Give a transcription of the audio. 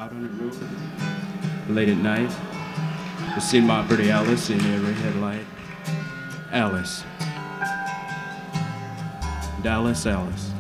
out on the road late at night to see my pretty Alice in every headlight. Alice. Dallas Alice.